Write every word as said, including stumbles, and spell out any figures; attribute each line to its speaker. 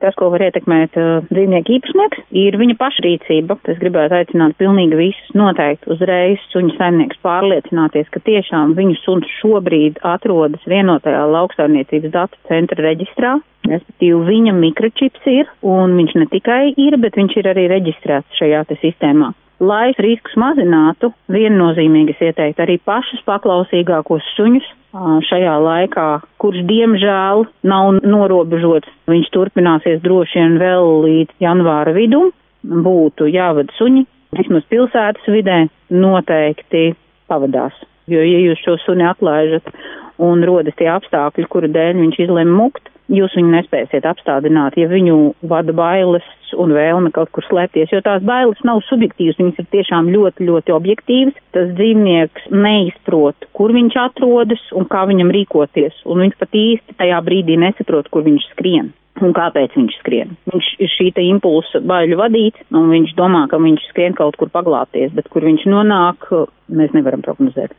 Speaker 1: Tas, ko var ietekmēt uh, dzīvnieku īpašnieks, ir viņa pašrīcība. Es gribētu aicināt pilnīgi visus noteikti uzreiz suņu saimnieks pārliecināties, ka tiešām viņu suns šobrīd atrodas vienotajā lauksaimniecības datu centra reģistrā. Respektīvi, viņa mikročips ir, un viņš ne tikai ir, bet viņš ir arī reģistrēts šajā te sistēmā. Lai riskus mazinātu, viennozīmīgi es ieteiktu arī pašus paklausīgākos suņus šajā laikā, kurš diemžēl nav norobežots. Viņš turpināsies droši vien vēl līdz janvāra vidum. Būtu jāvada suņi, vismaz pilsētas vidē noteikti pavadās. Jo, ja jūs šo suni atlaižat un rodas tie apstākļi, kuru dēļ viņš izlem mukt, jūs viņu nespēsiet apstādināt, ja viņu vada bailes un vēlme kaut kur slēpties, jo tās bailes nav subjektīvas, viņas ir tiešām ļoti, ļoti objektīvas. Tas dzīvnieks neizprot, kur viņš atrodas un kā viņam rīkoties, un viņš pat īsti tajā brīdī nesaprot, kur viņš skrien un kāpēc viņš skrien. Viņš ir šī te impulsa baiļu vadīts, un viņš domā, ka viņš skrien kaut kur paglāpties, bet kur viņš nonāk, mēs nevaram prognozēt.